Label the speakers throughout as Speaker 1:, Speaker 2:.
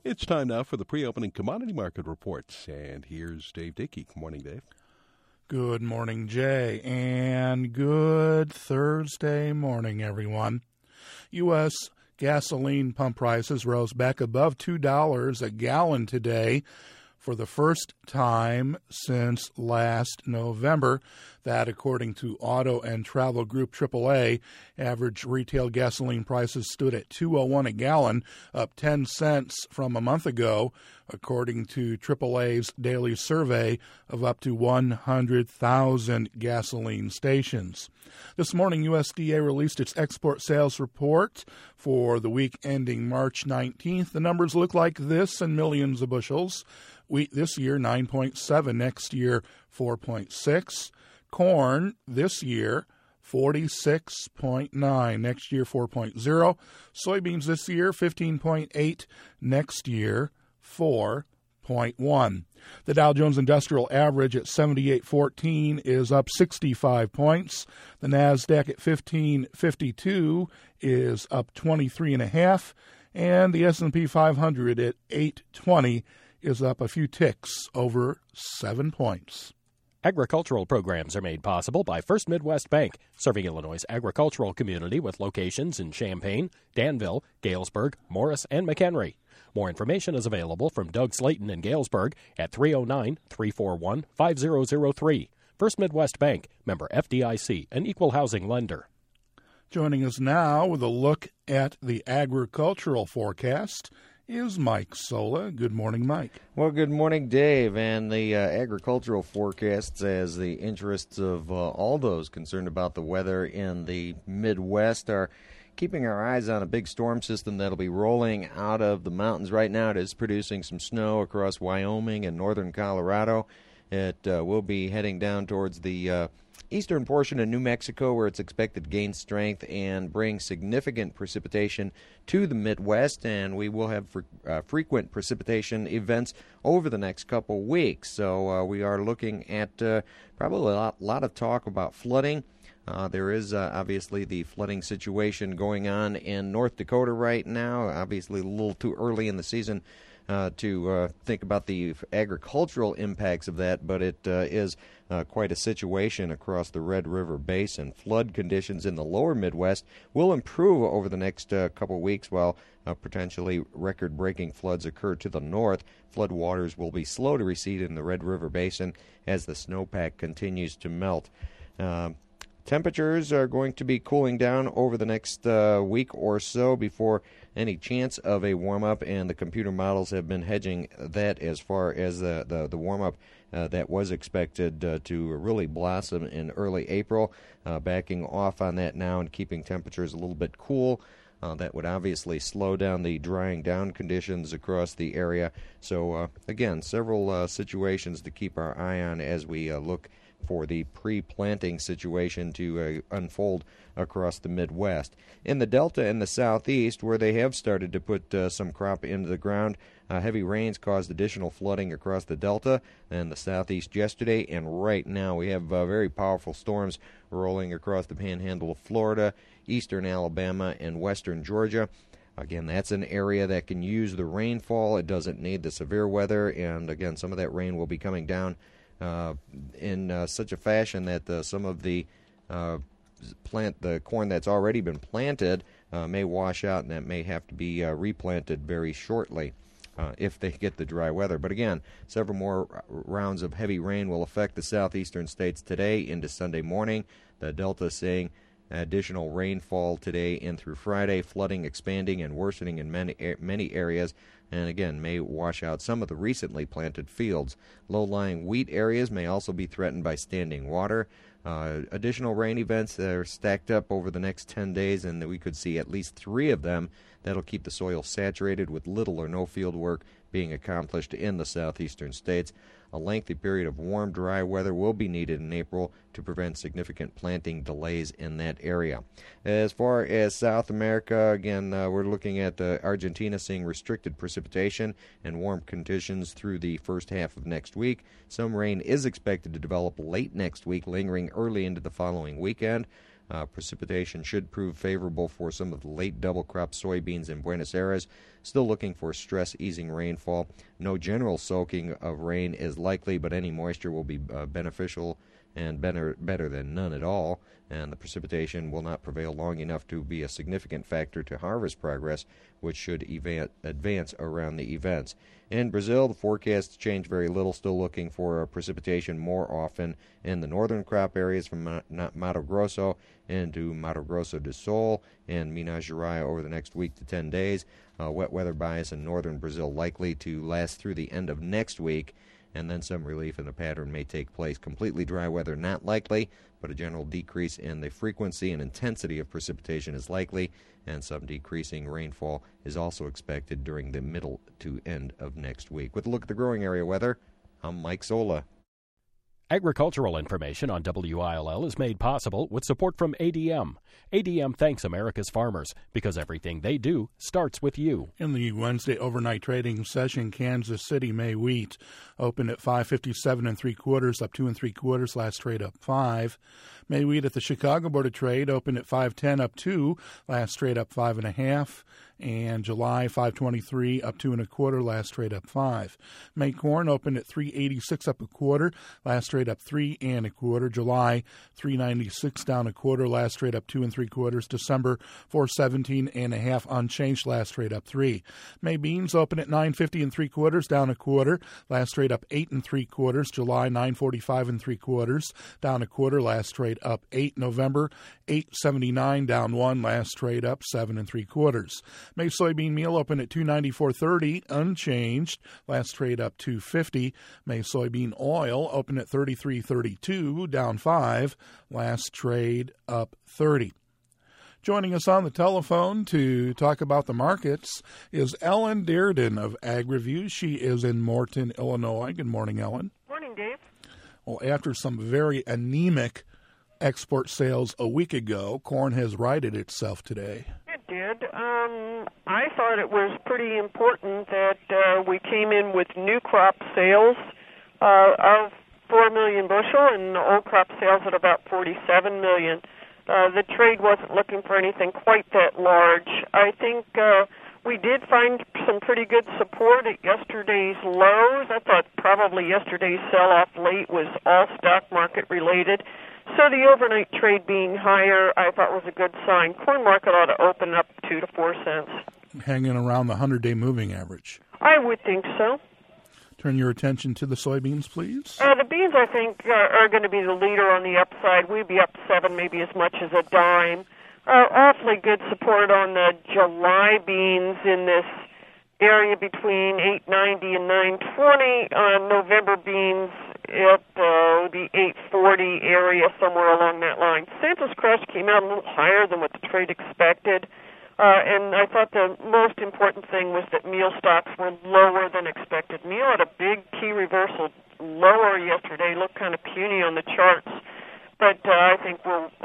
Speaker 1: It's time now for the pre-opening commodity market reports, and here's Dave Dickey. Good morning, Dave.
Speaker 2: Good morning, Jay, and good Thursday morning, everyone. U.S. gasoline pump prices rose back above $2 a gallon today for the first time since last November. That, according to Auto and Travel Group AAA, average retail gasoline prices stood at $2.01 a gallon, up 10 cents from a month ago, according to AAA's daily survey of up to 100,000 gasoline stations. This morning, USDA released its export sales report for the week ending March 19th. The numbers look like this in millions of bushels. Wheat this year, 9.7. Next year, 4.6. Corn this year, 46.9. Next year, 4.0. Soybeans this year, 15.8. Next year, 4.1. The Dow Jones Industrial Average at 78.14 is up 65 points. The NASDAQ at 1552 is up 23.5. And the S&P 500 at 820 is up a few ticks over 7 points.
Speaker 3: Agricultural programs are made possible by First Midwest Bank, serving Illinois' agricultural community with locations in Champaign, Danville, Galesburg, Morris, and McHenry. More information is available from Doug Slayton in Galesburg at 309-341-5003. First Midwest Bank, member FDIC, an equal housing lender.
Speaker 2: Joining us now with a look at the agricultural forecast is Mike Sola. Good morning, Mike.
Speaker 4: Well, good morning, Dave. And the agricultural forecasts, as the interests of all those concerned about the weather in the Midwest, are keeping our eyes on a big storm system that'll be rolling out of the mountains right now. It is producing some snow across Wyoming and northern Colorado. It will be heading down towards the eastern portion of New Mexico, where it's expected to gain strength and bring significant precipitation to the Midwest, and we will have frequent precipitation events over the next couple weeks. So we are looking at probably a lot of talk about flooding. There is obviously the flooding situation going on in North Dakota right now, obviously a little too early in the season to think about the agricultural impacts of that, but it is quite a situation across the Red River Basin. Flood conditions in the lower Midwest will improve over the next couple weeks, while potentially record-breaking floods occur to the north. Flood waters will be slow to recede in the Red River Basin as the snowpack continues to melt. Temperatures are going to be cooling down over the next week or so before any chance of a warm-up, and the computer models have been hedging that as far as the warm-up that was expected to really blossom in early April, backing off on that now and keeping temperatures a little bit cool. That would obviously slow down the drying down conditions across the area. So, again, several situations to keep our eye on as we look for the pre-planting situation to unfold across the Midwest. In the Delta and the Southeast, where they have started to put some crop into the ground, heavy rains caused additional flooding across the Delta and the Southeast yesterday, and right now we have very powerful storms rolling across the panhandle of Florida, eastern Alabama, and western Georgia. Again, that's an area that can use the rainfall. It doesn't need the severe weather, and again, some of that rain will be coming down in such a fashion that some of the corn that's already been planted may wash out, and that may have to be replanted very shortly if they get the dry weather. But again, several more rounds of heavy rain will affect the southeastern states today into Sunday morning. The Delta saying additional rainfall today and through Friday, flooding expanding and worsening in many areas, and again may wash out some of the recently planted fields. Low-lying wheat areas may also be threatened by standing water. Additional rain events that are stacked up over the next 10 days, and we could see at least 3 of them. That'll keep the soil saturated with little or no field work being accomplished in the southeastern states. A lengthy period of warm, dry weather will be needed in April to prevent significant planting delays in that area. As far as South America, again, we're looking at Argentina seeing restricted precipitation and warm conditions through the first half of next week. Some rain is expected to develop late next week, lingering early into the following weekend. Precipitation should prove favorable for some of the late double crop soybeans in Buenos Aires. Still looking for stress-easing rainfall. No general soaking of rain is likely, but any moisture will be beneficial and better than none at all, and the precipitation will not prevail long enough to be a significant factor to harvest progress, which should advance around the events. In Brazil, the forecasts change very little, still looking for precipitation more often in the northern crop areas from Mato Grosso into Mato Grosso do Sul and Minas Gerais over the next week to 10 days. Wet weather bias in northern Brazil likely to last through the end of next week, and then some relief in the pattern may take place. Completely dry weather not likely, but a general decrease in the frequency and intensity of precipitation is likely, and some decreasing rainfall is also expected during the middle to end of next week. With a look at the growing area weather, I'm Mike Zola.
Speaker 3: Agricultural information on WILL is made possible with support from ADM. ADM thanks America's farmers because everything they do starts with you.
Speaker 2: In the Wednesday overnight trading session, Kansas City May wheat opened at 5.57 3/4, up 2 3/4. Last trade up 5. May wheat at the Chicago Board of Trade opened at 5.10, up 2. Last trade up 5.5. And July 5.23, up 2 1/4. Last trade up 5. May corn opened at 3.86, up 1/4. Last trade up 3 1/4. July 3.96, down 1/4. Last trade up 2 3/4. December 4.17 1/2, unchanged. Last trade up 3. May beans open at 9.50 3/4, down 1/4. Last trade up 8 3/4. July 9.45 3/4, down 1/4. Last trade up 8. November 8.79, down 1. Last trade up 7 3/4. May soybean meal open at 294.30, unchanged. Last trade up 250. May soybean oil open at 33.32, down 5. Last trade up 30. Joining us on the telephone to talk about the markets is Ellen Dearden of AgReview. She is in Morton, Illinois. Good morning, Ellen.
Speaker 5: Morning, Dave.
Speaker 2: Well, after some very anemic export sales a week ago, corn has righted itself today.
Speaker 5: It did. I thought it was pretty important that we came in with new crop sales of 4 million bushel and old crop sales at about 47 million. The trade wasn't looking for anything quite that large. I think we did find some pretty good support at yesterday's lows. I thought probably yesterday's sell-off late was all stock market related. So the overnight trade being higher, I thought was a good sign. Corn market ought to open up 2 to 4 cents.
Speaker 2: Hanging around the 100-day moving average.
Speaker 5: I would think so.
Speaker 2: Turn your attention to the soybeans, please.
Speaker 5: The beans, I think, are going to be the leader on the upside. We'd be up 7, maybe as much as a dime. Awfully good support on the July beans in this area between 8.90 and 9.20. November beans at the 8.40 area, somewhere along that line. Santos Crush came out a little higher than what the trade expected. And I thought the most important thing was that meal stocks were lower than expected. Meal had a big key reversal lower yesterday, looked kind of puny on the charts, but I think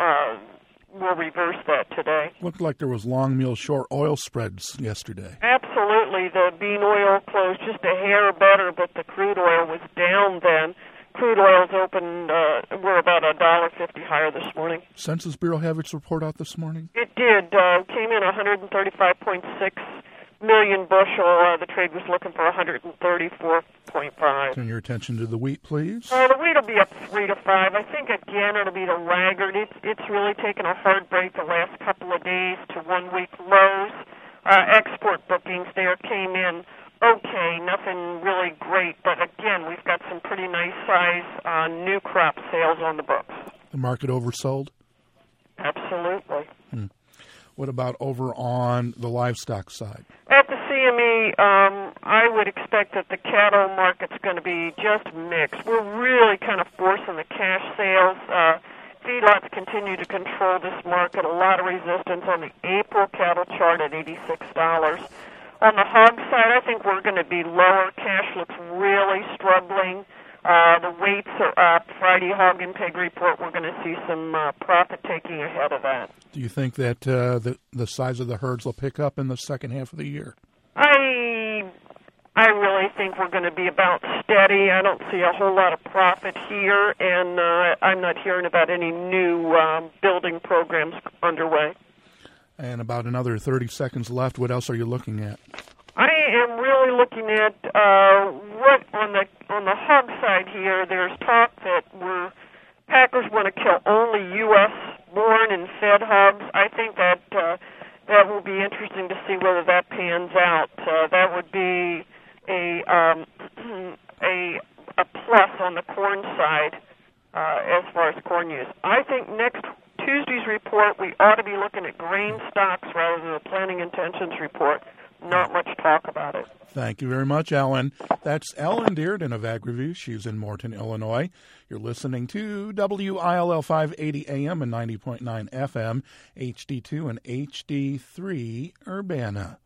Speaker 5: we'll reverse that today.
Speaker 2: Looked like there was long meal short oil spreads yesterday.
Speaker 5: Absolutely. The bean oil closed just a hair better, but the crude oil was down then. Crude oils opened, were about $1.50 higher this morning.
Speaker 2: Census Bureau have its report out this morning?
Speaker 5: It did. Came in 135.6 million bushel. The trade was looking for 134.5.
Speaker 2: Turn your attention to the wheat, please.
Speaker 5: The wheat will be up 3 to 5. I think, again, it'll be the laggard. It's really taken a hard break the last couple of days to 1-week lows. Export bookings there came in okay, nothing really great, but again, we've got some pretty nice size new crop sales on the books.
Speaker 2: The market oversold?
Speaker 5: Absolutely.
Speaker 2: What about over on the livestock side?
Speaker 5: At the CME, I would expect that the cattle market's going to be just mixed. We're really kind of forcing the cash sales. Feedlots continue to control this market. A lot of resistance on the April cattle chart at $86. On the hog side, I think we're going to be lower. Cash looks really struggling. The weights are up. Friday hog intake report, we're going to see some profit taking ahead of that.
Speaker 2: Do you think that the size of the herds will pick up in the second half of the year?
Speaker 5: I I really think we're going to be about steady. I don't see a whole lot of profit here, and I'm not hearing about any new building programs underway.
Speaker 2: And about another 30 seconds left. What else are you looking at?
Speaker 5: I am really looking at what on the hog side here. There's talk that Packers want to kill only U.S. born and fed hogs. I think that that will be interesting to see whether that pans out. That would be a plus on the corn side as far as corn use. I think next Tuesday's report we ought to be looking at grain stocks rather than the planting intentions report. Not much talk about it.
Speaker 2: Thank you very much, Ellen. That's Ellen Dearden of AgriView. She's in Morton, Illinois. You're listening to WILL 580 AM and 90.9 FM, HD2 and HD3 Urbana.